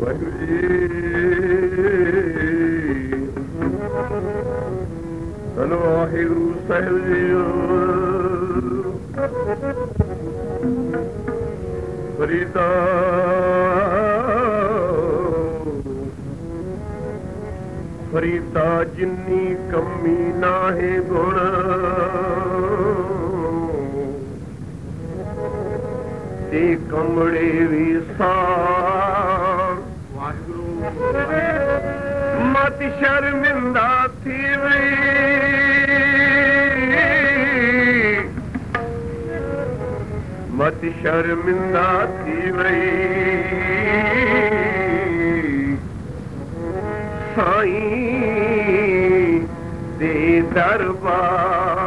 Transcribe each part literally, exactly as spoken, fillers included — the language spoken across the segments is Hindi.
ਧੰਨ ਵਾਹਿਗੁਰੂ ਸਾਹਿਬ ਜੀਓ। ਫਰੀਦਾ ਫਰੀਦਾ ਜਿੰਨੀ ਕਮੀ ਨਾਹੀ ਗੁਣ, ਤੇ ਕਮੜੇ ਵੀ ਸਾਰ। ਵਾਹਿਗੁਰੂ ਮਤ ਸ਼ਰਮਿੰਦਾ ਥੀ ਵਈ, मत शर्मिंदा थी वई साईं दे दरबार।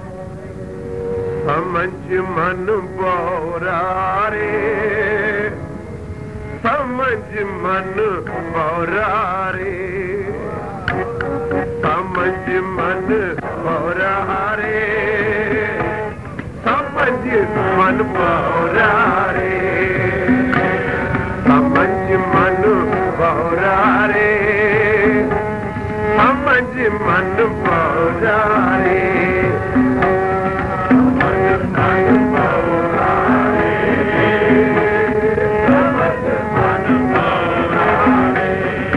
समझ मन बौरा रे, समझ मन बौरा रे, समझ मन बौरा रे, समझ मन बौरा रे, समझ मन बौरा रे, समझ मन बौरा रे, समझ मन बौरा रे, समझ मन बौरा रे।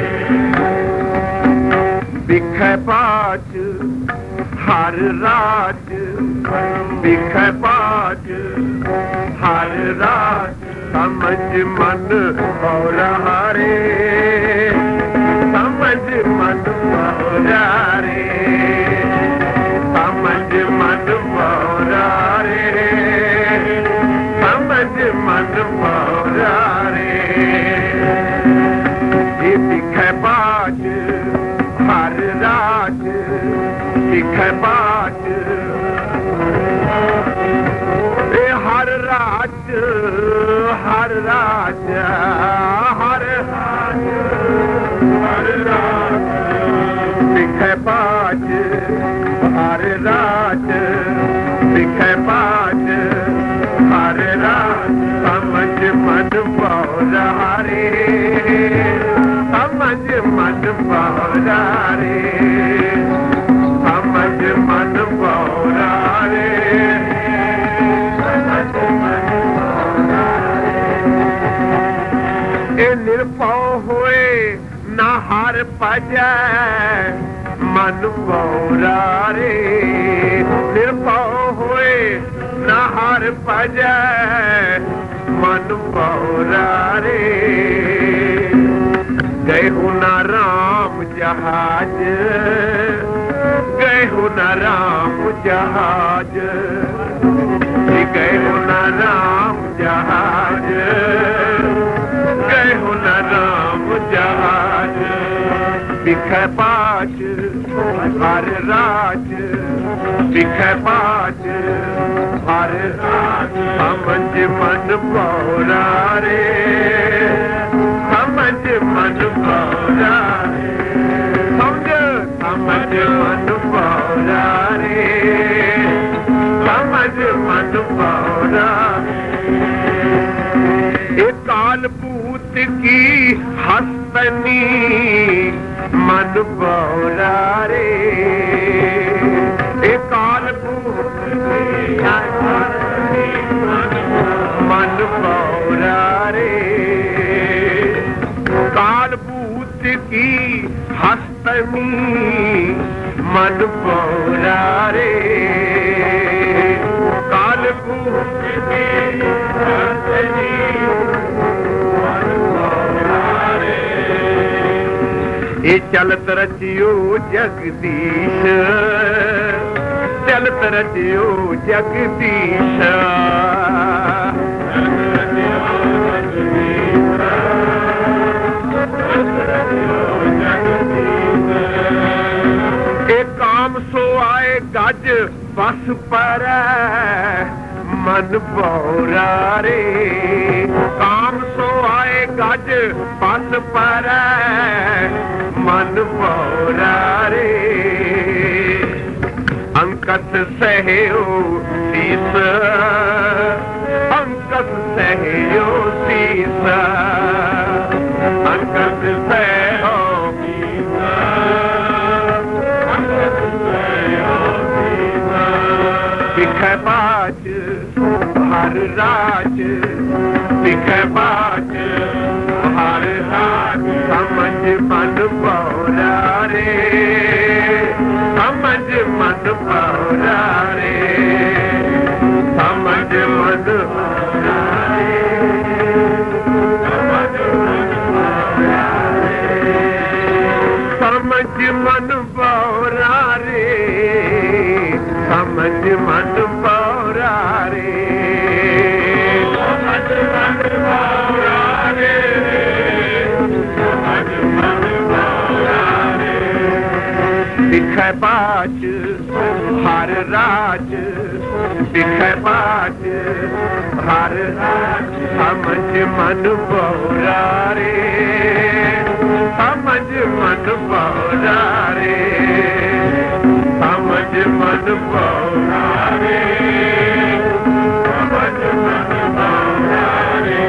बिखै पाच हर राज, बिखै पाच हर राज, समझ मन बौरा रे, समझ मन बौरा रे, समझ मन बौरा रे, समझ मन बौरा रे। ये बिखै पाच हर राज, बिखै पाच हर राज, हर राज, हर राज, हर राज। बिखै पाच हर राज, बिखै पाच हर राज, समझ मन बौरा रे, समझ मन बौरा रे, समझ मन बौरा रे, समझ मन बौरा रे। ए निरपौ होए ना हर भजै मन बौरा रे, निरपौ होए ना हर भजै मन बौरा रे। गए हो ना राम जहाज, गए हो ना राम जहाज, गए हो ना राम जहाज, गए हो ना राम जहाज। बिखै पाच हर राज, बिखै पाच हर राज, समझ मन बौरा रे, समझ मन बौरा रे, समझ समझ मन बौरा रे, समझ मन बौरा। एक काल पूत की हस्तनी मन बौरा रे, एक काल पूत की हस्तनी मन बौरा रे, काल पूत की हस्तनी मन बौरा रे, काल पूत की हस्तनी मन बौरा रे। ये चलत रचियो जगदीश, चलत रचियो जगदीश, एक काम सो आए गज बस पर मन बौरा रे, काम सो आए गज बस पर मन बौरा रे। अंकत सहयो शीस, अंकत सहयो शीस, अंकत दिखे बाज हर राज समझ मन पौरा रे समझ मन पौरा रे समझ मन पौरा रे समझ मन पौरा रे समझ मन पौरा रे समझ मन पौरा रे समझ मन पौरा रे दिखे बाज हर राज दिखे बाज हर राज समझ मन पौरा रे समझ मन पौरा रे समझ मन पौरा रे समझ मन पौरा रे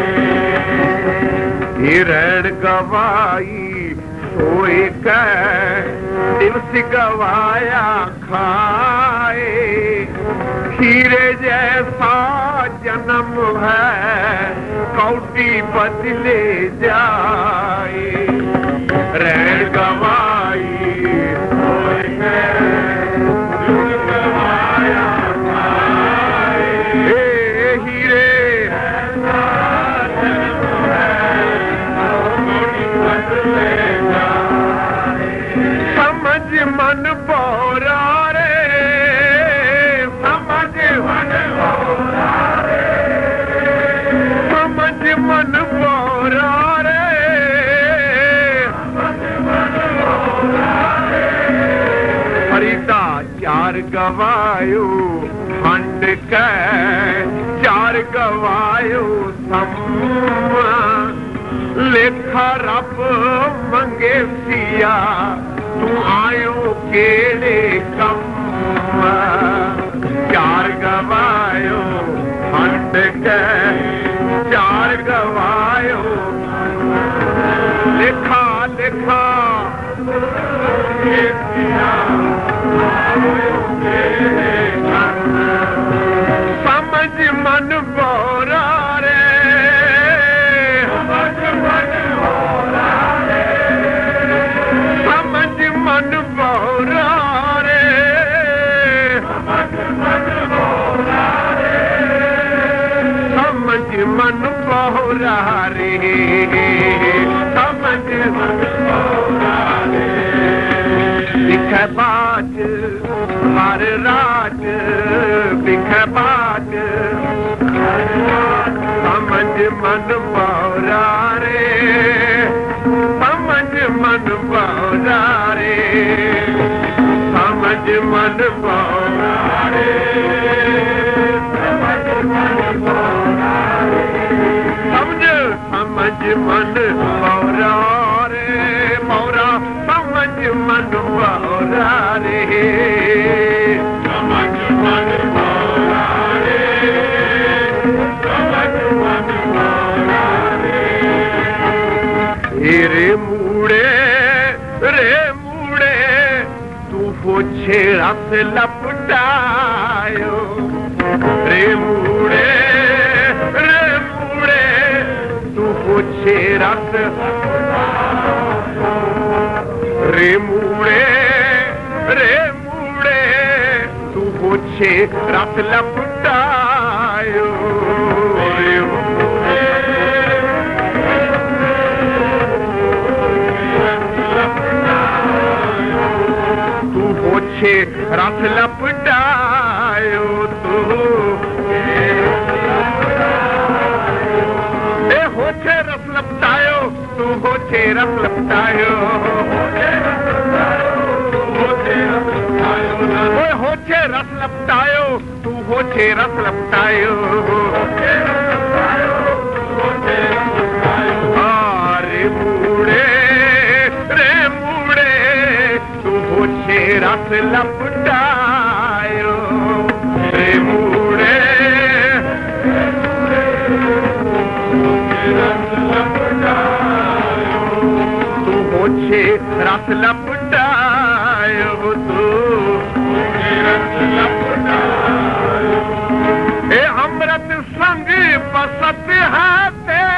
हिरण गवाई सोए कै दिवस गवाया खाए खीरे जैसा जन्म है कौटी बदले जाए रैन गवाई सोए कै दिवस गवाया खाए हीरे जैसा जन्म है कौटी बदले जाए समझ मन पौरा रे समझ मन पौरा रे समझ मन पौरा रे समझ मन पौरा रे फरीदा चार गवायो खंड कै चार गवायो सम लेखा रब मंगे सिया तू आयो केड़े कम चार गवायो खंड कै चार गवायो लिखा लिखा समझ मन पौरा रे समझ मन पौरा रे समझ मन पौरा रे समझ मन पौरा रे समझ मन पौरा रे समझ मन पौरा रे दिखे बाज हर राज दिखे बाज हर राज समझ मन पौरा रे समझ मन पौरा रे समझ मन पौरा रे समझ मन पौरा रे समझ समझ मन पौरा रे पौरा समझ मन पौरा रे समझ मन पौरा रे समझ मन पौरा रे रे मूड़े रे मूड़े तू पोछे रस लपटायो रे मूड़े रे मूड़े तू पोछे रस रे मूड़े रे मूड़े तू पोछे रस लपटायो रे मूड़े तू पोछे रस लपटायो तू ए होछे रस लपटायो तू होछे रस लपटायो ओए होछे रस लपटायो तू होछे रस लपटायो रे मूड़े रे मूड़े तू होछे रस लपटायो रे मूड़े तू होछे रस लपटायो तू ए अमृत संग बसत है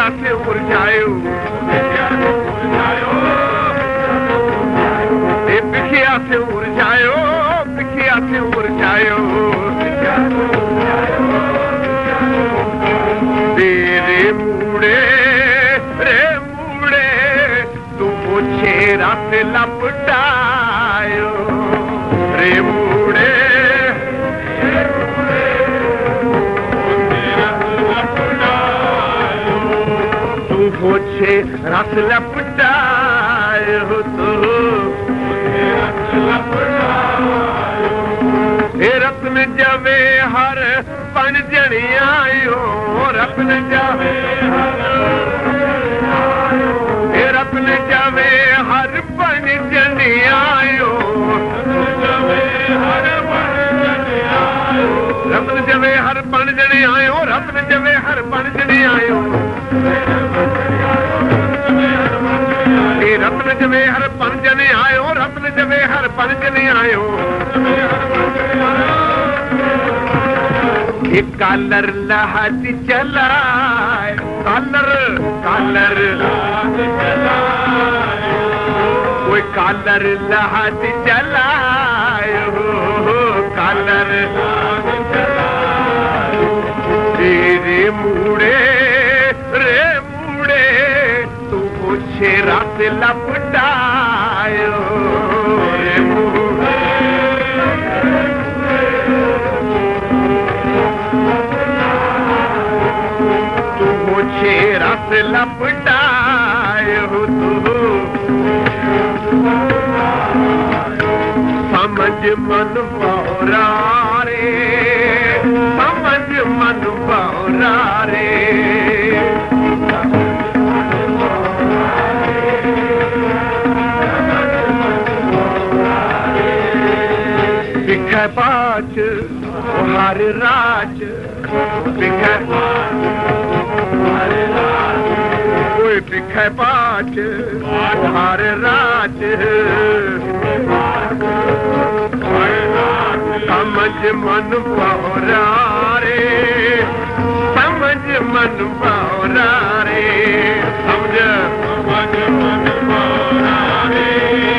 से उर्जायो ए बिखिया से उर्जायो बिखिया से उर्जायो तेरे मुड़े रे मुड़े तू छेरा से लपटायो रे मुड़े मुझे रस लपटाए हो तो हे रत्न जवे हर पन जनी आयो रत्न जवे हे रत्न जवे हर पन जनी आयो रत्न जवे हर पन जनी आयो रत्न जवे हर पन जनी आयो रत्न जवे हर पंजने आयो रत्न जवे हर पंजने आयो एक कालर लहज चलाए कालर कालर कोई कालर लहज चलाए कालर तेरे मुड़े रे मुड़े तू छेरा से लपटायो रे मुड़े तू छेरा से लपटायो तू समझ मन बौरा रे समझ मन बौरा रे बिखै पाच हर राज बिखै कोई बिखै पाच हर राज समझ मन बौरा रे समझ मन बौरा रे समझ समझ मन बौरा रे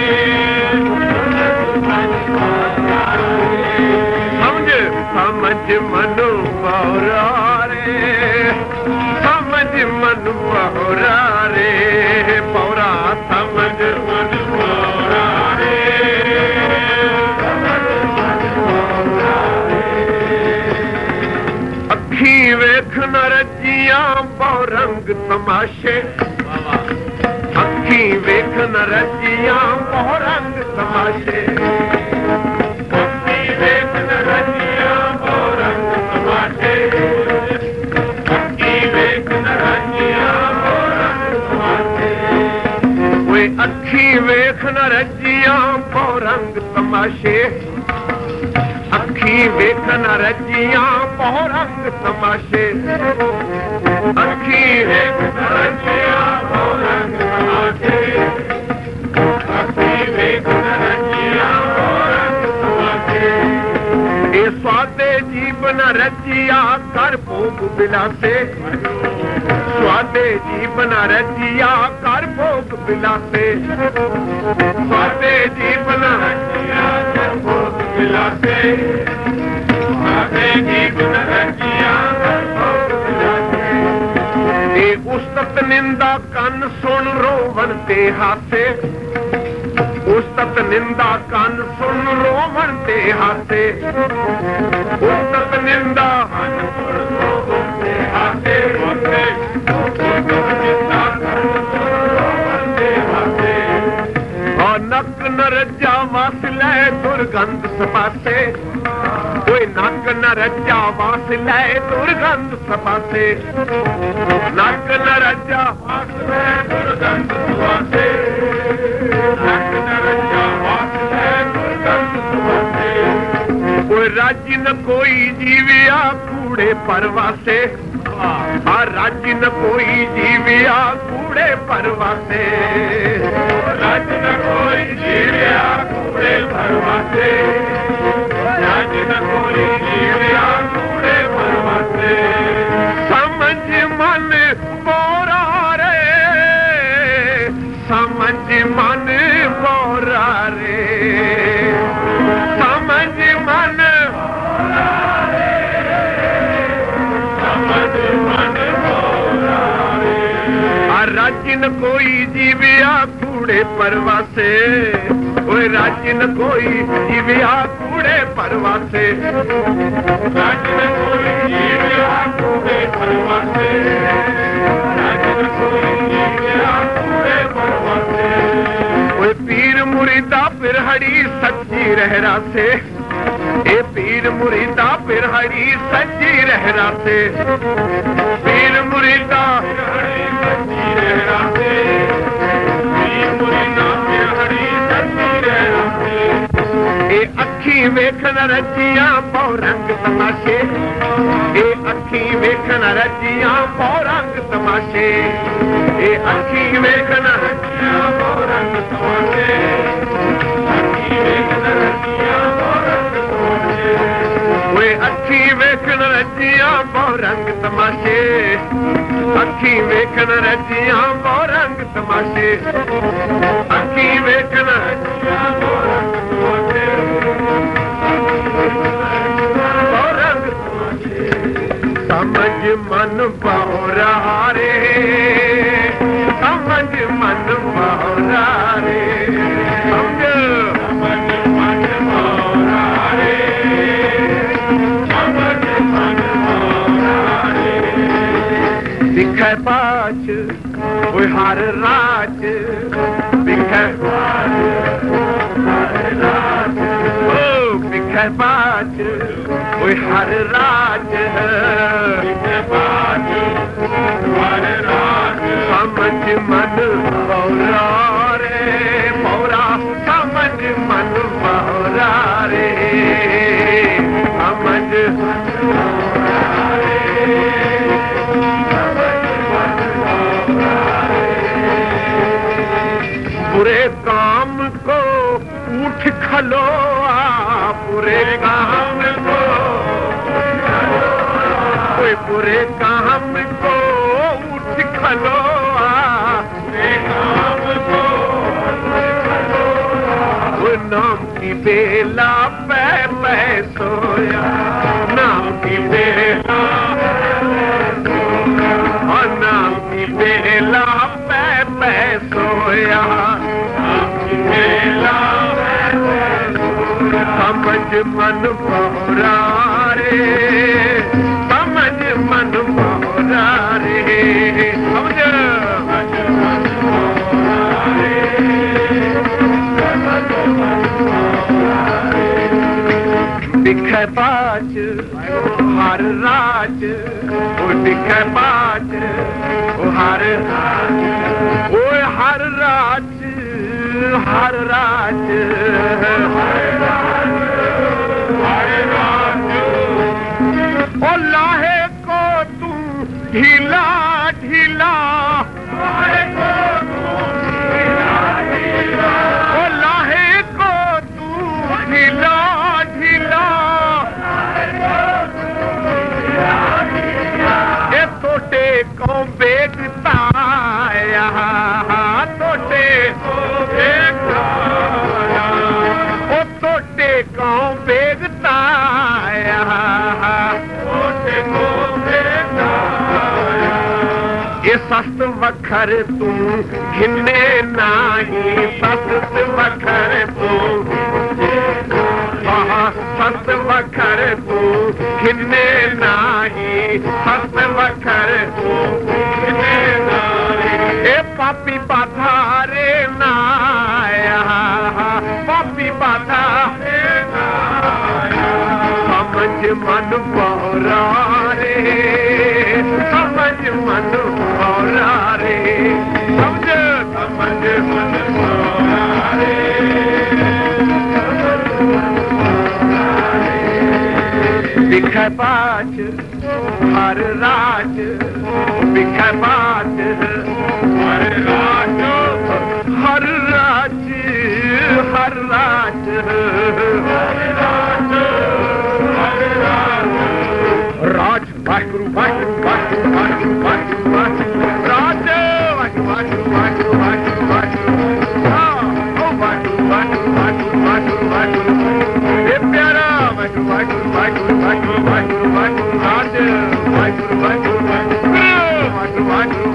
समझ मनु बौरा रे समझ मनु बौरा रे बौरा समझ मनु बौरा रे अखी वेख न रजियां बहुरंग तमाशे अखी वेख न रजियां बहुरंग तमाशे अखी वेख न रजियां अखी वेख न रजियां बहुरंग तमाशे अखी वेख न रजियां बहुरंग तमाशे अखी वेख न रजियां बहुरंग तमाशे अखी वेख न रजियां बहुरंग तमाशे ए स्वादे जीवन रजिया कर भोग बिलासे स्वादे जीवन रजिया कर भोग बिलासे स्वादे जीवन रजिया कर भोग बिलासे स्वादे जीवन रजिया कर भोग बिलासे ए उस्तत निंदा कन सुन रोवन ते हासे उस्तत निंदा कन सुन रोवन ते हासे उस्तत निंदा कन सुन रोवन ते हासे नक न रजा वासले दुर्गंध सपासे कोई नक न रजा वासले दुर्गंध सपासे नक न रजा वासले दुर्गंध सपासे नक न रजा वासले दुर्गंध सपासे कोई राज्य न कोई जीविया कूड़े परवासे आ राज्य न कोई जीविया कूड़े परवासे राज्य न कोई जीविया कूड़े परवासे राज्य न कोई जीविया कूड़े परवासे समझ मन बोरा राजन कोई जीविया कूड़े परवासे, ओए राजन कोई जीविया कूड़े परवासे, राजन कोई जीविया कूड़े परवासे, राजन कोई जीविया कूड़े परवासे। ओए पीर मुरीदा पिरहड़ी सच्ची रहरा से, ए पीर मुरीदा पिरहड़ी सच्ची रहरा से, पीर मुरीदा पिरहड़ी सच्ची रहरा से, पीर मुरीदा पिरहड़ी सच्ची रहरा से। ए अखी वेखन रजियां पौ रंग तमाशे, ए अखी वेखन रजियां पौ रंग तमाशे, ए अखी वेखन रजियां पौ रंग तमाशे, अखी वेखन रजियां पौ रंग तमाशे, ओए अखी वेखन रजियां पौ रंग तमाशे, अखी वेखन रजियां पौ रंग तमाशे, अखी वेखन रजियां पौ रंग तमाशे, पौ रंग तमाशे। समझ मन बहुरा रे, समझ मन बहुरा रे, समझ समझ मन बहुरा रे, समझ मन बहुरा रे। दिखै पाछ ओए हर राज, दिखै पाछ हर राज, ओ दिखै पाछ ओए हर राज, दिखै पाछ हर राज। समझ मन बहुरा रे, बहुरा समझ मन बहुरा रे, समझ मन बहुरा रे, बुरे काम को उठ खलो, बुरे काम को कोई बुरे काम को उठ खलो, बुरे काम को वो नाम की बेला पै पै सोया, नाम की बेला और नाम की बेला पै पै सोया, समझ मन बहुरा रे, समझ मन बहुरा रे, समझ मन बहुरा रे, समझ मन बहुरा रे। दिखै पाछ हर राज, ओ दिखै पाछ ओ हर राज, ओए हर राज हर राज, हर राज हर राज। ओ लाहे को तू ढीला ढीला, लाहे को तू ढीला ढीला, ओ लाहे को तू ढीला ढीला, ए तोटे को बेगता तोटे को बेगता, ओ तोटे को बेगता, तोटे को बेगता। ये सस्त वखर तू घिने नाही, सस्त वखर तू, सस्त वखर तू घिने नाही, सस्त वखर तू घिने नाही। ए पापी बाधा रे नाया, पापी बाधा रे नाया। समझ मन बहुरा रे, समझ मन बहुरा रे, समझ समझ मन बहुरा रे, दिखै पाछ हर राज, दिखै पाछ हर राज, हर राज हर राज, हर राज हर राज। राज वाहिगुरु वाहिगुरु वाहिगुरु वाहिगुरु वाहिगुरु वाहिगुरु, राज वाहिगुरु वाहिगुरु वाहिगुरु वाहिगुरु वाहिगुरु, ओ वाहिगुरु वाहिगुरु वाहिगुरु वाहिगुरु वाहिगुरु, हे प्यारा वाहिगुरु वाहिगुरु वाहिगुरु वाहिगुरु वाहिगुरु वाहिगुरु, राज वाहिगुरु वाहिगुरु वाहिगुरु वाहिगुरु वाहिगुरु।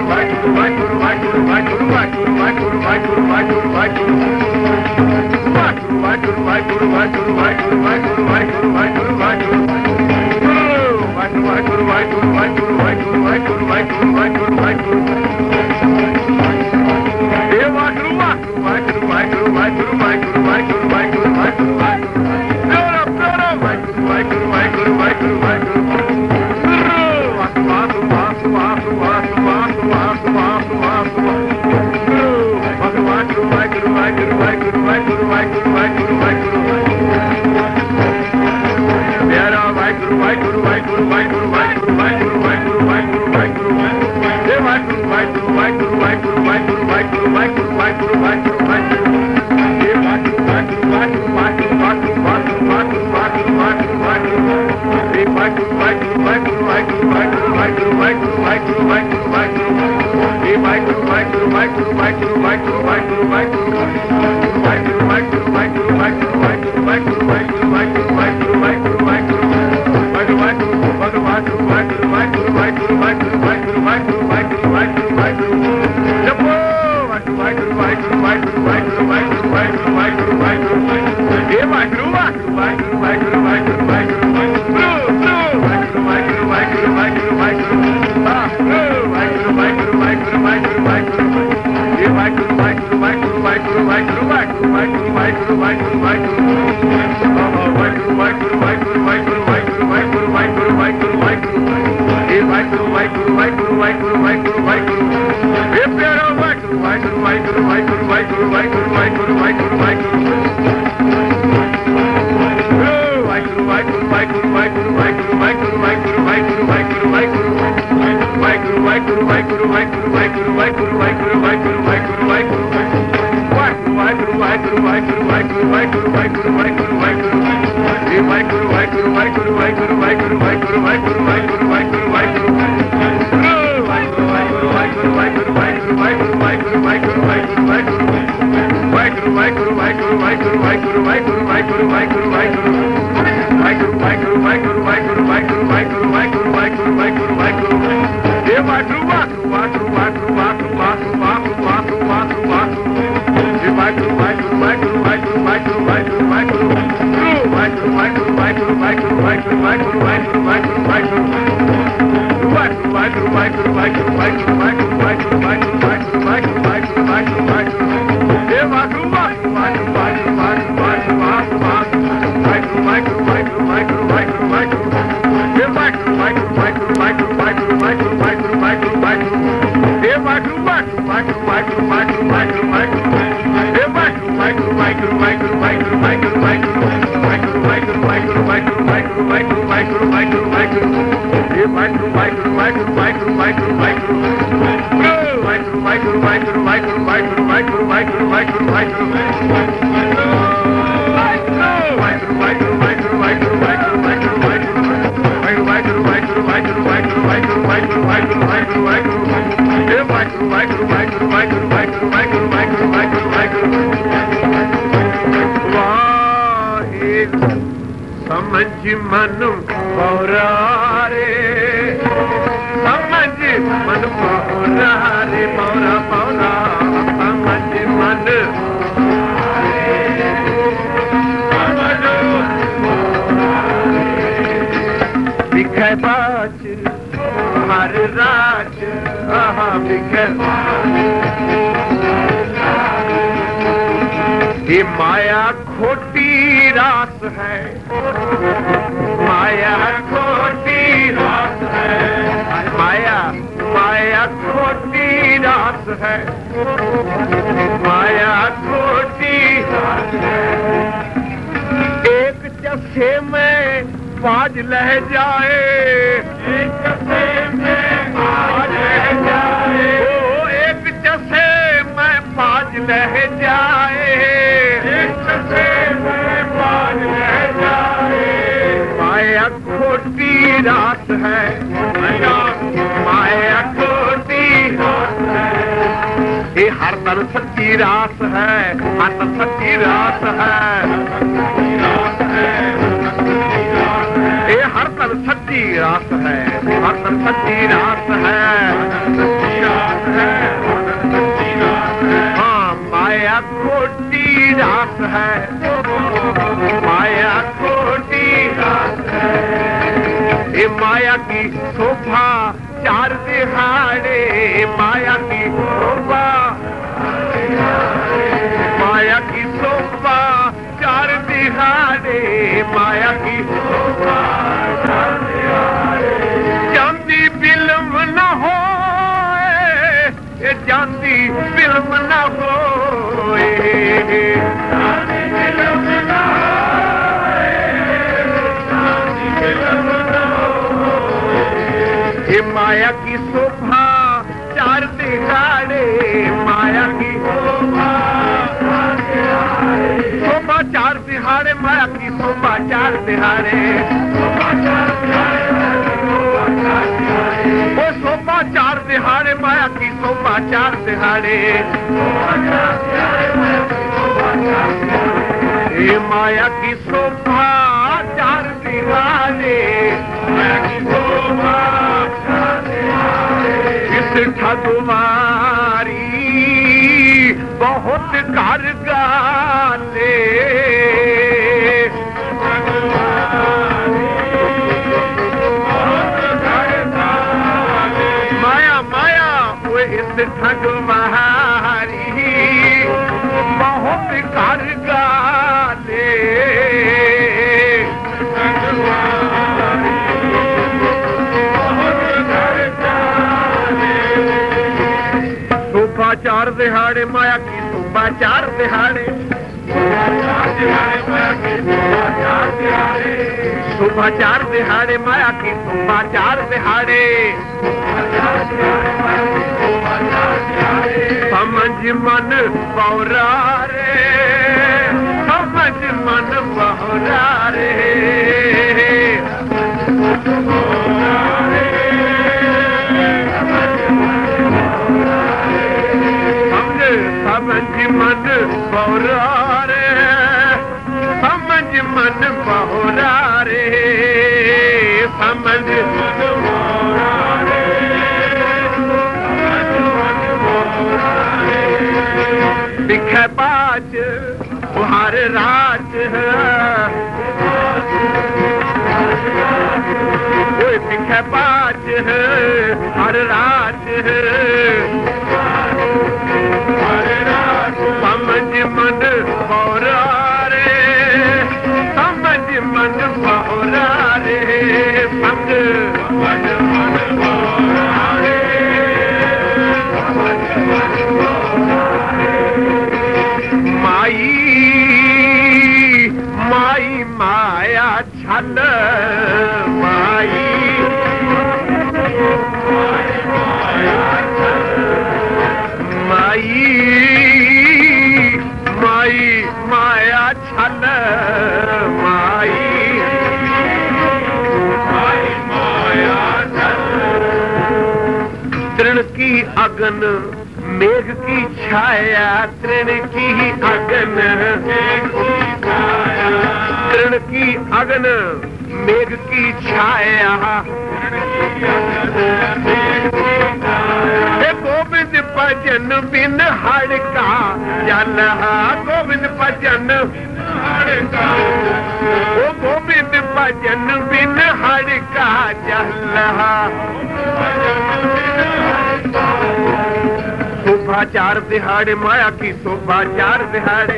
हर भगतन सच्ची रास है, भगतन सच्ची रास है, हाँ माया खोटी रास है, माया खोटी रास है। ये माया की शोभा चार दिहाड़े, माया की शोभा, माया की शोभा चार दिहाड़े, माया की शोभा चार दिहाड़े। चांदी फिल्म न हो, चांदी फिल्म न हो, चांदी फिल्म न हो, चांदी फिल्म न हो। ये माया की शोभा चार दिहाड़े, माया की शोभा शोभा चार दिहाड़े, माया की शोभा चार दिहाड़े, वो शोभा चार दिहाड़े, माया की शोभा चार दिहाड़े। ये माया की शोभा चार दिहाड़े, माया की शोभा चार दिहाड़े। इस ठगुमारी बहुत कारगाले, माया माया वो इस ठगुमारी बहुत कारगाले। शोभा चार दिहाड़े, माया की शोभा चार दिहाड़े, शोभा चार दिहाड़े, माया की शोभा चार दिहाड़े। समझ मन बौरा रे, समझ मन बौरा रे, समझ मन बौरा रे, समझ मन बौरा रे, समझ मन बौरा रे, दिखे बाज हर राज है, दिखे बाज है हर राज है। समझ मन बौरा रे, समझ मन बौरा रे, समझ मन बौरा रे, समझ मन बौरा रे। माई माई माया छल, माई माई माई माया छल, माई माई माया छल। तृण की अगन मेघ की छाया, तृण की अगन तृण की अगन मेघ की छाया। गोविंद भजन बिन हड़ का जल, गोविंद भजन हड़ का, ओ गोविंद भजन बिन हड़ का जल। शोभा चार दिहाड़े, माया की शोभा चार दिहाड़े,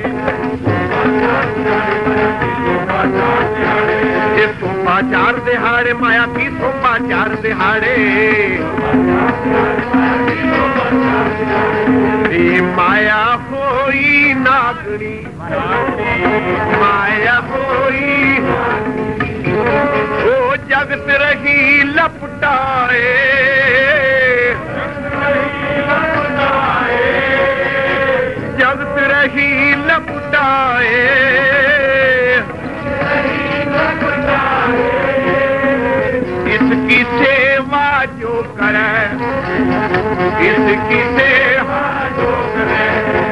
ये शोभा चार दिहाड़े, माया की शोभा चार दिहाड़े। माया होई नागणी, माया होई, वो जगत रही लपटाए, जगत रही लपटाए। इसकी सेवा जो करे, इसकी सेवा जो करे,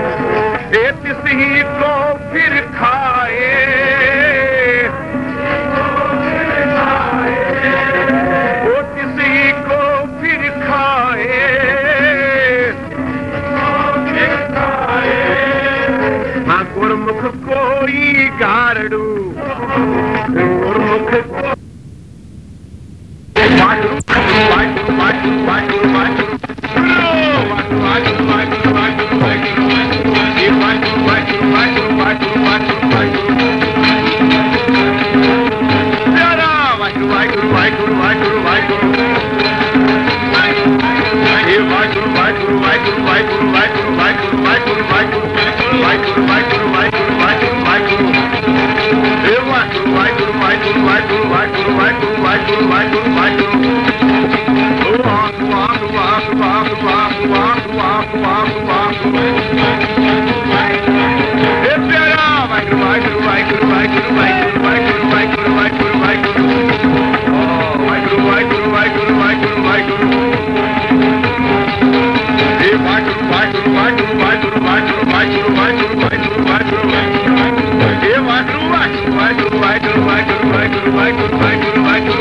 इसी को फिर खाए, गारड़ू गुरमुख वाटू वाटू वाटू वाटू वाटू वाटू वाटू वाटू वाटू वाटू ये वाटू वाटू वाटू वाटू वाटू वाटू प्यारा वाटू वाटू वाटू वाटू वाटू ये वाटू वाटू वाटू वाटू वाटू वाटू वाटू वाटू वाटू वाटू वाटू वाटू वाटू ये वाटू वाटू वाटू वाटू वाटू वाटू वाटू वाटू वाटू वाटू वाटू वाटू वाटू वाटू वाटू वाटू वाटू ये प्यारा वाटू वाटू वाटू वाटू वाटू वाटू वाटू वाटू वाटू वाटू वाटू वाटू वाटू वाटू ये वाटू वाटू वाटू वाटू वाटू वाटू वाटू वाटू वाटू ये वाटू वाटू वाटू वाटू वाटू वाटू वाटू वाटू वाटू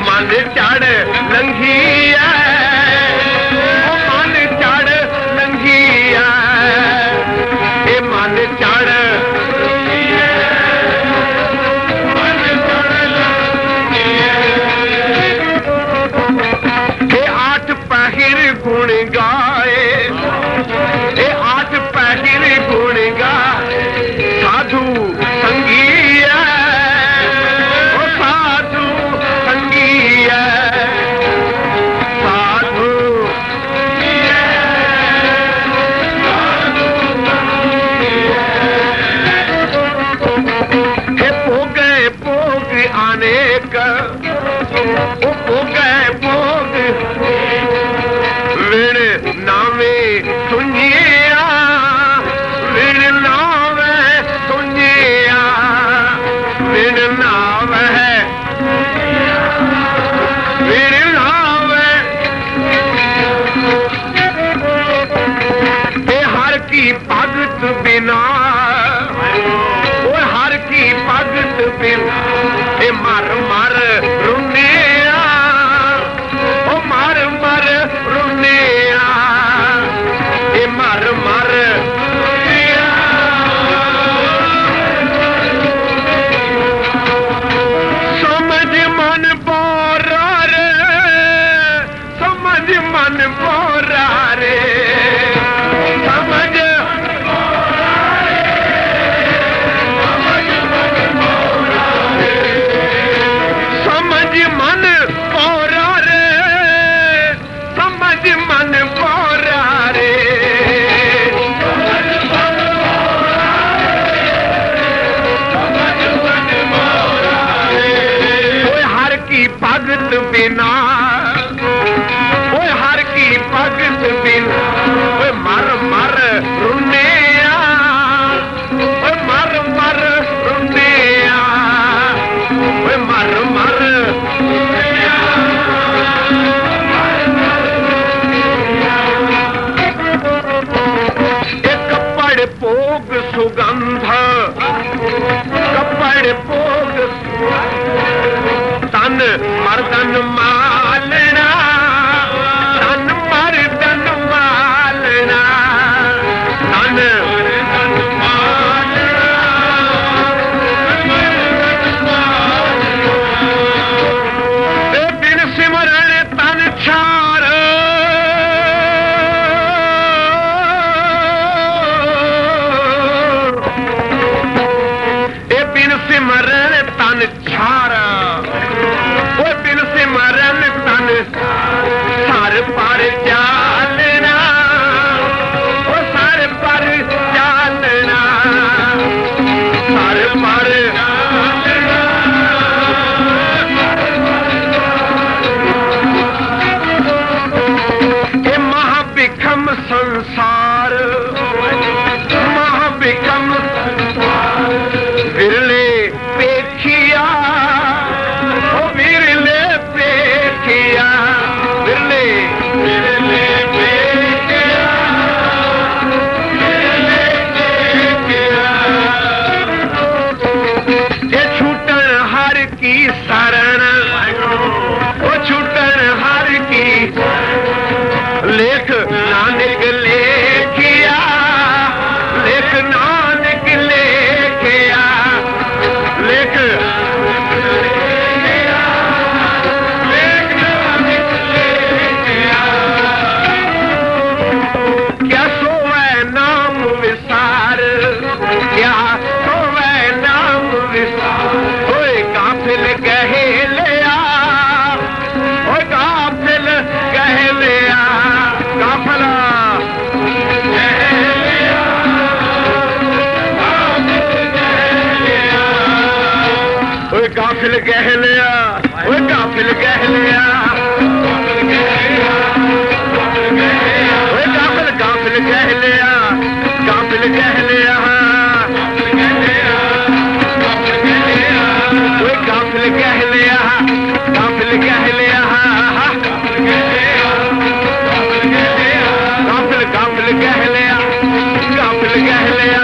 लंघी मन चढ़ लंघी चढ़ ये आठ पहर गुण गाए, ये आठ पहर गुण गाए साधु संगी है, ओ साधु संगी है, साधु हे भोगे भोग अनेक, ओ भोगे भोग विण नावे सुनिया, विण नावे सुनिया, विण नावे विण नावे ये हर की भगत बिना, वो हर की भगत बिना ये मर मर रुनिया, ओ मर मर रुनिया, ये मर मर रुनिया। समझ मन बोरा रे, समझ मन बोरा रे, समझ समझ मन बोरा रे, समझ मन बोरा रे, ओए हर की भगत बिना, ओए हर की भगत बिना ओए मर मर रुनिया, ओए मर मर रुनिया, ओए मर मर रुनिया। एक कपड़ भोग सुगंध, कपड़ भोग तन मर्दन मालना, तन मर्दन मालना, तन मर्दन मालना, ए बिन सिमरन तन छार, ए बिन सिमरन तन छार, ओ बिन सिमरन तन सर पर चालना, ओ सर पर चालना, सर पर चालना। ये महाविक्रम संसार, महाविक्रम विरले पेखिया, ओ विरले पेखिया, विरले विरले पेखिया, विरले पेखिया। ये छूटन हर की शरण, ओ छूटन हर की लेख नानक लेखिया, लेख नानक लेखिया, लेख लेख नानक लेखिया। क्या सोवे नाम विसार, क्या सोवे नाम विसार, ओए काफिल कहे लिया, ओए काफिल कहे लिया, काफिला ओए काफिल कह लिया, ओए काफिल कह लिया, ओए काफिल काफिल कह लिया, काफिल कह लिया, ओए काफिल कह लिया, काफिल कह लिया, काफिल काफिल कह लिया, काफिल कह लिया,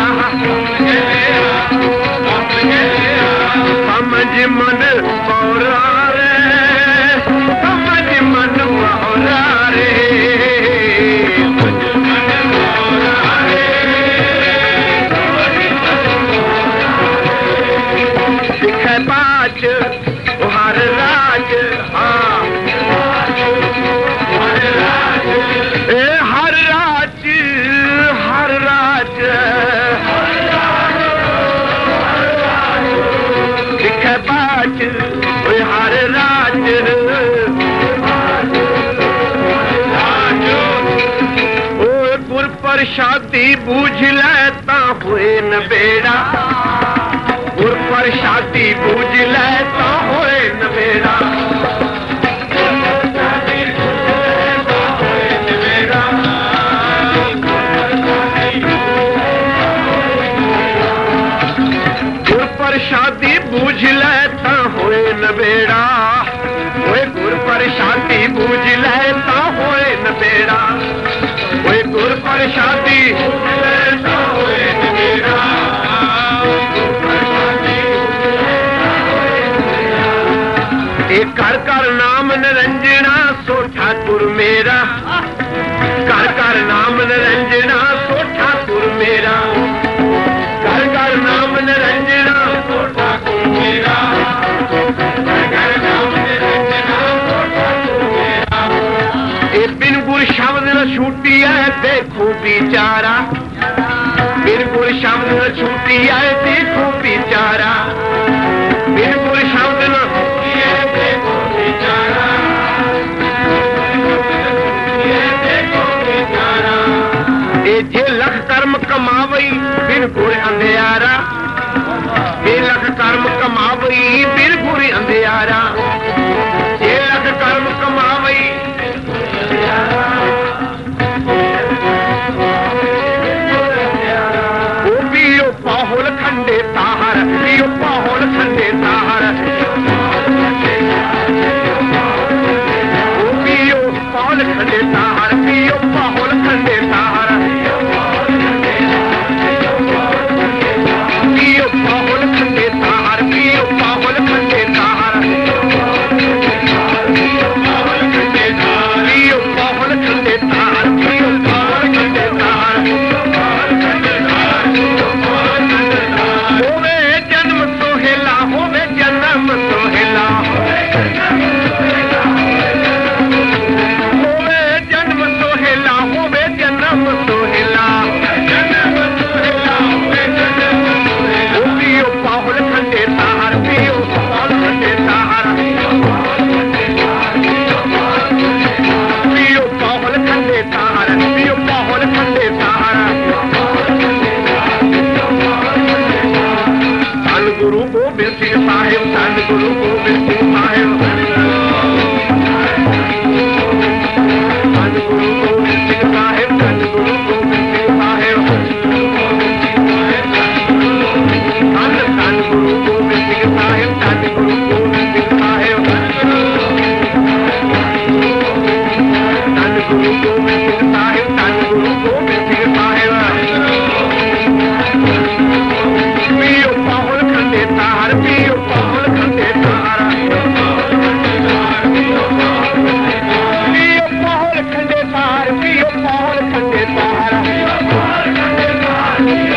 समझ मन पौरा रे, समझ मन पौरा रे, समझ मन पौरा रे, गुर प्रसादी बूझ लेता हुए नबेड़ा, गुर प्रसादी बूझ लेता हुए नबेड़ा। गुर प्रसादी बूझ लेता हुए नबेड़ा, ओए गुर प्रसादी बूझ लेता हुए नबेड़ा, ओए गुर प्रसादी बूझ लेता हुए नबेड़ा। एक कर कर नाम निरंजना सो ठाकुर मेरा, कर कर नाम निरंजना सो ठाकुर मेरा, कर कर नाम निरंजना सो ठाकुर मेरा, कर कर नाम निरंजना सो ठाकुर मेरा। ए बिन गुर शब्द न छूटी है देखो बिचारा, बिन गुर शब्द न छूटी है देखो बिचारा, बिन गुर शब्द न छूटी है देखो बिचारा, देखो बिचारा। ए जे लख कर्म कमावई बिन गुर अंधियारा, जे लख कर्म कमावई बिन गुर अंधियारा, जे लख कर्म कमावई ओ पियो पाहुल खंडे ताहर, पियो पाहुल खंडे ताहर, ओ पियो पाहुल खंडे ताहर, पियो पाहुल खंडे ताहर, पियो पाहुल खंडे ताहर, पियो पाहुल खंडे ताहर, पियो पाहुल खंडे ताहर, पियो पाहुल खंडे ताहर, पियो पाहुल खंडे ताहर। होवे जन्म सोहेला, होवे जन्म सोहेला, होवे जन्म सोहेला, होवे जन्म सोहेला, जन्म सोहेला, होवे जन्म सोहेला। ओ पियो पाहुल खंडे ताहर, पियो पाहुल खंडे ताहर, पियो पाहुल खंडे ताहर, पियो पाहुल खंडे ताहर। धन गुरु गोबिंद सिंह साहिब, धन गुरु गोबिंद सिंह साहिब, धन गुरु गोबिंद सिंह साहिब, धन गुरु गोबिंद सिंह साहिब, धन धन गुरु गोबिंद सिंह साहिब, धन गुरु गोबिंद सिंह साहिब, धन गुरु गोबिंद सिंह साहिब, धन गुरु गोबिंद सिंह साहिब। पियो पाहुल खंडे ताहर, पियो पाहुल खंडे ताहर, पियो पाहुल खंडे ताहर, पियो पाहुल खंडे ताहर, पियो पाहुल खंडे ताहर,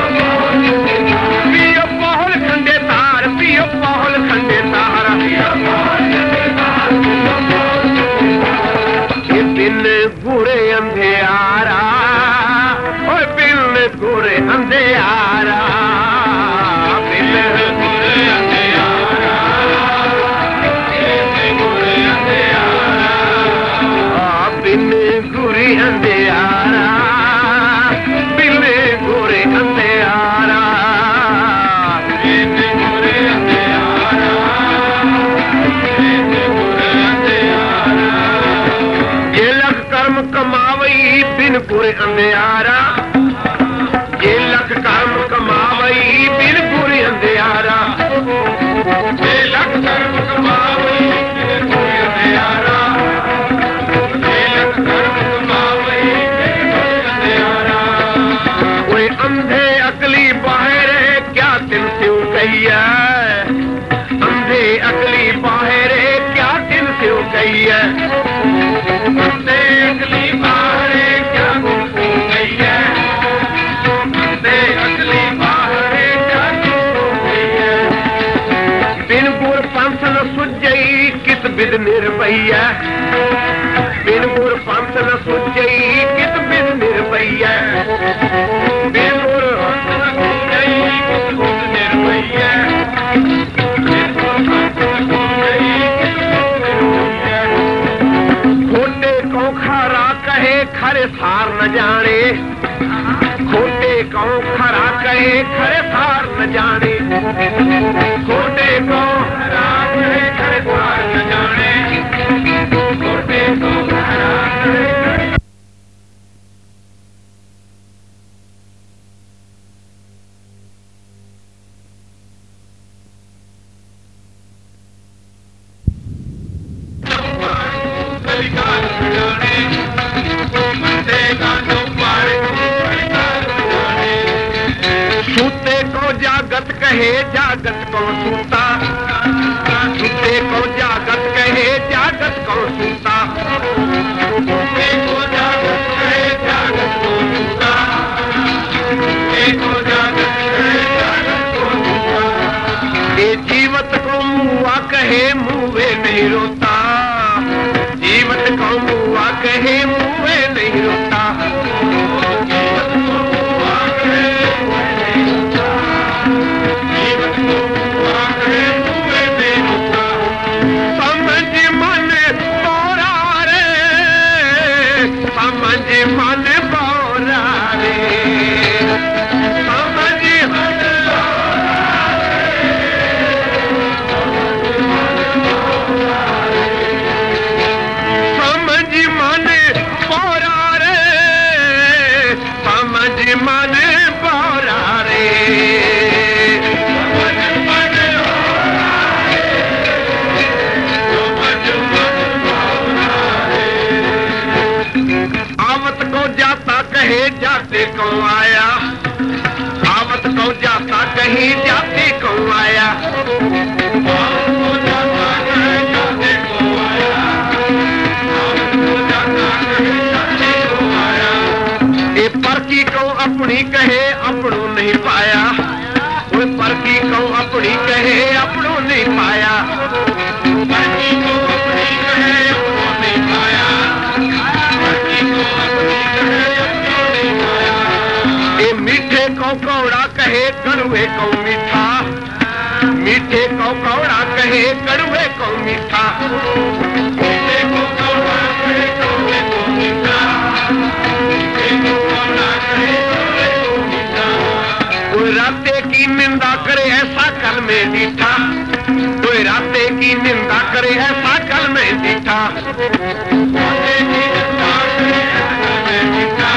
पियो पाहुल खंडे ताहर, पियो पाहुल खंडे ताहर। ये बिन गुरे अंधियारा, ओए बिन गुरे अंधियारा, बिन गुरे अंधियारा, बिन गुरे अंधियारा, बिन गुरे अंधियारा, बिन गुरे अंधियारा, बिन गुरे अंधियारा, बिन गुरे अंधियारा। ये लख कर्म कमावई बिन गुरे अंधियारा, ये लख कर्म कमावई बिन गुरे अंधियारा, ये लख कर्म कमावई बिन गुरे अंधियारा, ये लख कर्म कमावई बिन गुरे अंधियारा। ओए अंधे अकली बाहर क्या दिन स्यू गई है, अंधे अकली बाहर क्या दिन स्यू गई है, अंधे अकली बाहर क्या दिन स्यू गई है, अंधे अकली बाहर क्या दिन स्यू गई है। बिन गुर पंथ न सुजई कित बिद निर्भैया, बिन गुर पंथ न सुजई कित बिद निर्भैया, बिन गुर पंथ न सुजई कित बिद निर्भैया, बिन गुर पंथ न सुजई कित बिद निर्भैया। खरे सार न जाने, खोटे कहो खरा कहे खरे सार न जाने, खोटे कहो खरा कहे खरे सार न जाने, खोटे कहो खरा कहे। सूते को जागत कहे जागत को सूता, सूते को जागत कहे जागत को सूता, सूते को जागत कहे जागत को सूता, सूते को जागत कहे जागत को सूता। ये जीवत को मुआ कहे मुँहे नहीं रोता, जीवत को मुआ कहे मुँहे नहीं रोता, जीवत को मुआ कहे मन बोरा रे, समझ मन बोरा रे, समझ मन बोरा रे, समझ मन बोरा रे, समझ मन बोरा रे, समझ मन बोरा रे। आवत को जाता कहे जाते को आया, आवत को जाता कहे जाते को आया, आवत को जाता कहे जाते को आया, आवत को जाता कहे जाते को आया। ये परकी को अपनी कहे अपनों नहीं पाया, वो परकी को अपनी कहे अपनों नहीं पाया, परकी को अपनी कहे अपनों नहीं पाया, परकी को अपनी कहे अपनों नहीं पाया। ये मीठे को कौड़ा कहे कड़वे को मीठा, मीठे को कौड़ा कहे कड़वे को मीठा, मीठे को कौड़ा कहे कड़वे को मीठा, मीठे को कौड़ा कहे कड़वे को मीठा। कोई राते की निंदा करे ऐसा कल में दीठा, कोई राते की निंदा करे ऐसा कल में दीठा, राते की निंदा करे ऐसा कल में दीठा।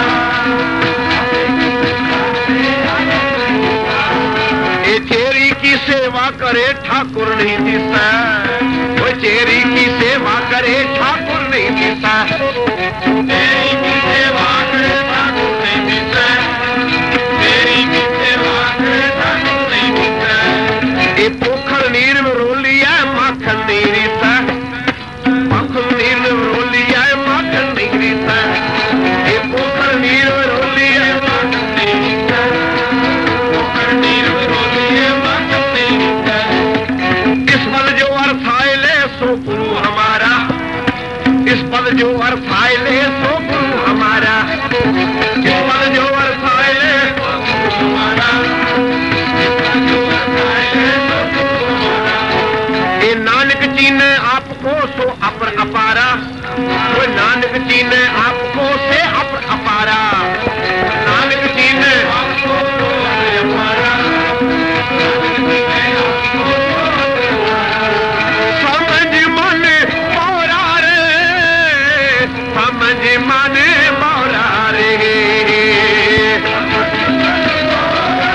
ये चेरी की सेवा करे ठाकुर नहीं दिसा, वो चेरी की सेवा करे ठाकुर नहीं दिसा, चेरी की सेवा करे ठाकुर नहीं दिसा, चेरी की सेवा करे ठाकुर नहीं दिसा। ये पोखर नीर में रोली है माखन नहीं रीता, पोखर नीर में रोली है माखन नहीं रीता, ये पोखर नीर में रोली है माखन नहीं रीता, पोखर नीर में रोली है माखन नहीं रीता। इस पल जो अर्थाए ले सो गुरु हमारा, इस पल जो अर्थाए ले सो गुरु हमारा, इस पल जो अर्थाए ले सो गुरु हमारा, इस पल जो अर्थाए ले सो गुरु हमारा। ये नानक जी ने आपको सो अपर अपारा, वो नानक जी ने आपको से अपर अपारा, नानक जी ने आपको सो अपर अपारा, नानक जी ने आपको सो अपर अपारा। समझ मन बोरा रे, समझ मन बोरा रे, समझ मन बोरा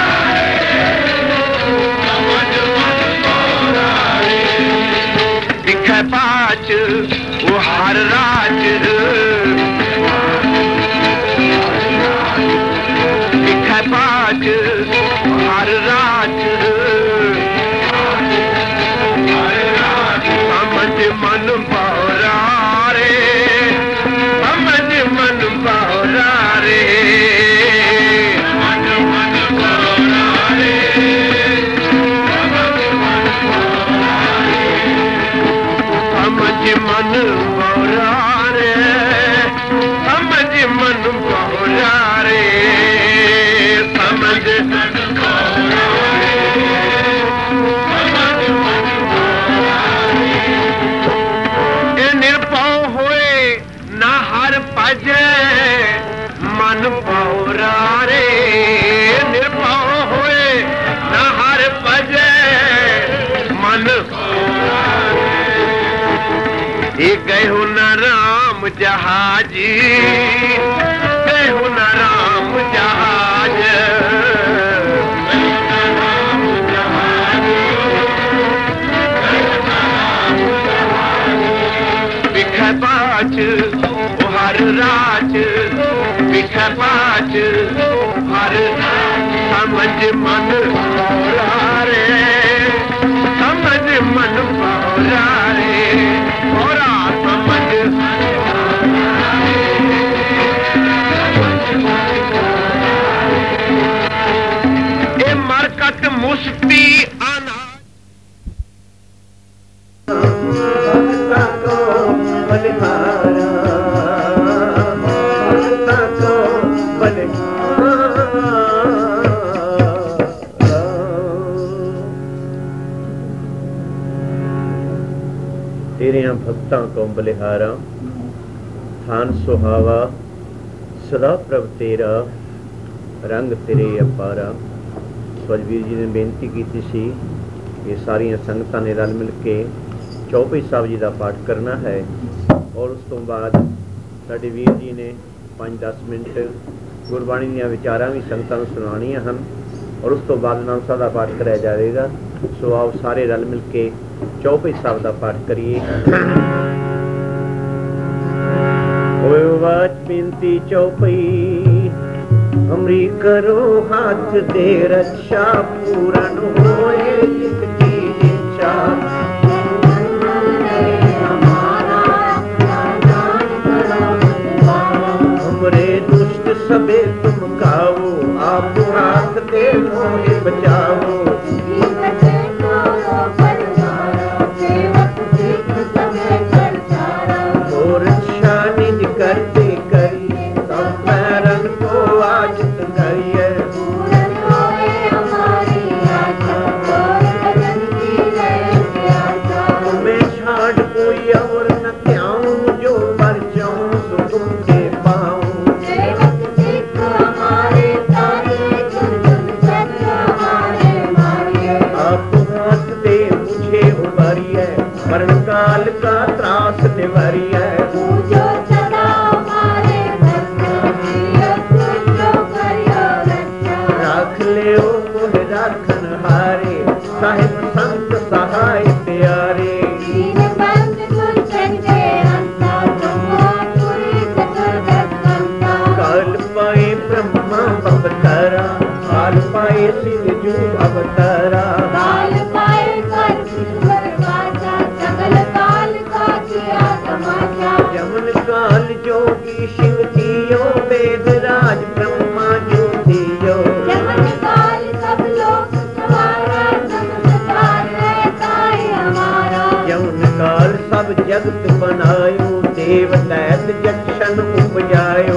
रे, समझ मन बोरा रे। दिखे पाच वो हर राज, दिखे पाच हर राज, समझ मन बोरा रे, समझ मन बोरा रे, समझ मन बोरा रे, समझ मन बोरा रे, समझ मन बोरा रे, समझ मन बोरा रे, समझ मन बोरा रे, समझ मन बोरा रे। ये निर्भव हुए ना हर भजे, ये गए हो न राम जहाजी, गए हो न राम जहाज, बिख पाच हर राज, बिख पाच हर समझ मन भौरा रे, समझ मन भौरा रे, भौरा समझ ए मरकत मुस्ती आना तेरिया भक्तां को बलिहारा, थान सुहावा सदा प्रभ तेरा, रंग तेरे अपारा। सवजवीर जी ने बेनती की सी ये सारिया संगतां ने रल मिल के चौपाई साहब जी का पाठ करना है और उस तो बाद साडे वीर जी ने पाँच दस मिनट गुरबाणी दी विचारां भी संगतां नूं सुणाणियां हन और उस तो बाद आनंद साहब का पाठ कराया जाएगा। सो आओ सारे रल मिल के चौपाई साहब का पाठ करिए। वाच बिनती चौपाई हमरी करो हाथ दे रक्षा, पूरन होए जिसकी इच्छा। हमरे दुष्ट सबे तुम खाओ, आप हाथ दे मोहे बचाओ। करते करी सब पैरन को आजित करिए। तुम्हें छाड़ कोई और न त्याऊं, जो पर जाऊं तो तुमसे पाऊं। आप हाथ दे मुझे उबारिए, मरण काल का त्रास निवारिए। साहिब संत सहाय प्यारे, काल पाए ब्रह्मा अवतारा, काल पाए शिव जू अवतारा। यमन काल जोगी शिव दियो, वेद राज ब्रह्मा जो दियो। काल सब जगत बनायो, देव दैत जक्षण उपजायो।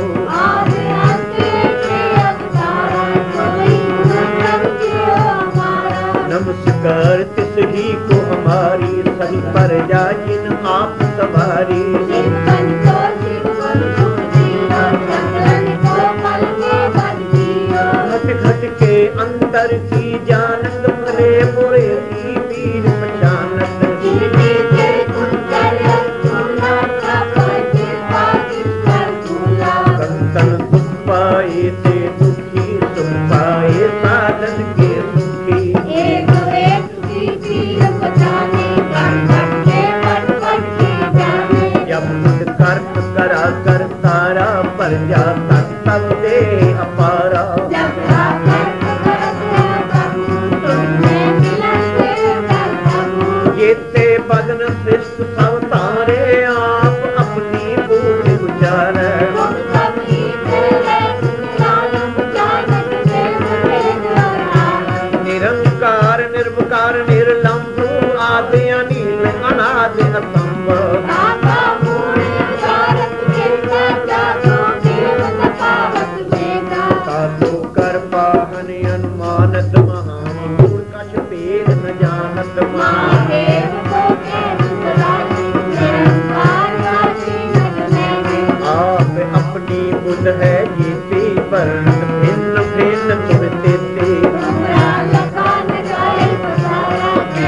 नमस्कार तिस ही को हमारी, सही पर जा जिन आप सवारी। घट घट के अंतर की जानत, भले बुरे की वीर पहचानत। संतन दुख पाए से दुखी, सुख पाए साधन के सुखी। एक एक की पीर बचाने, कर कर के पट पट की जाने। जब मुझ कर्म करा कर तारा, पर जाता तब दे अपारा। ये ते बदन श्रेष्ठ सब तारे, आप अपनी भूल गुजारे। निरंकार निर्विकार निर्लंभ, आदि अनिल अनादि असंभ। साधु कर पाहन अनुमानत, महामूल कछ भेद न जानत। आप अपनी बुद्ध है जीती, वर्ण भिन्न भिन्न तुम तेते।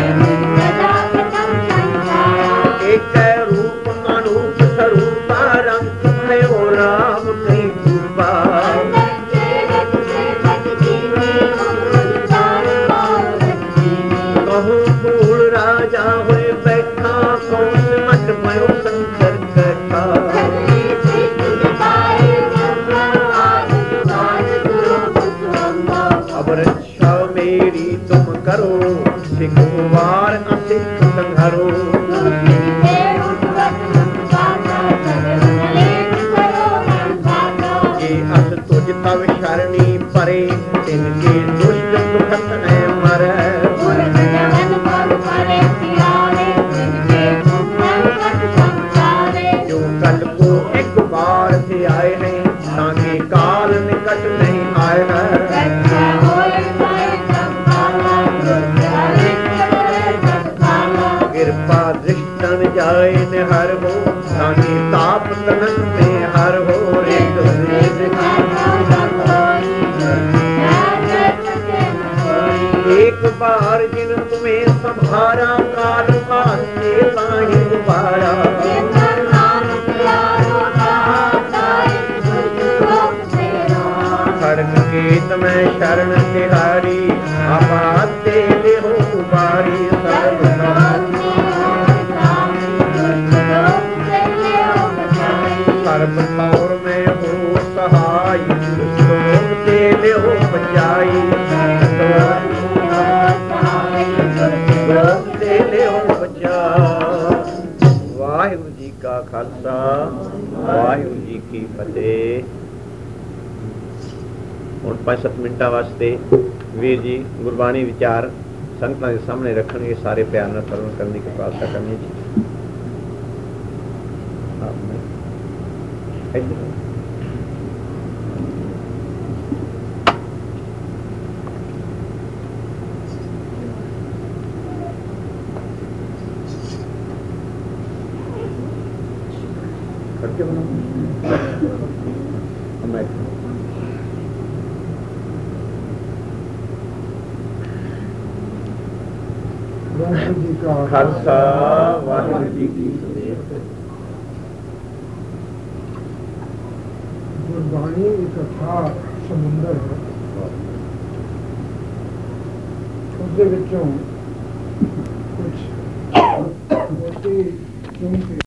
तुम करो, सिख वार असिख संघरो। ये अस तुझ तव शरणी परे, तिनके दुष्ट दुखत है मरे। जो कल को एक बार से आए हैं, ताकि काल निकट नहीं आए हैं। कृपा दृष्टन जाए न हर हो, ताकि ताप तनन में हर हो। एक बार जिन तुम्हें संभारा, काल वास्ते ताहि गुबारा। खड़ग केत में शरण तिहारी, आपाते लेहो कुबारी। सर्व तौर में हो सहाय, लोक ते लेहो बचाई। वाहिगुरु जी का खालसा, वाहिगुरु जी की फतेह। ਹੁਣ ਪੰਜ ਸੱਤ ਮਿੰਟਾਂ ਵਾਸਤੇ ਵੀਰ ਜੀ ਗੁਰਬਾਣੀ ਵਿਚਾਰ ਸੰਗਤਾਂ ਦੇ ਸਾਹਮਣੇ ਰੱਖਣਗੇ। ਸਾਰੇ ਪਿਆਰ ਨਾਲ ਸਰਵਣ ਕਰਨ ਦੀ ਕਿਰਪਾਲਤਾ ਕਰਨੀ ਜੀ। करके वाहिगुरु जी का खालसा, वाहिगुरु जी की फतेह। गुरबाणी एक अथाह समुंदर है, उसके विचों कुछ मोटी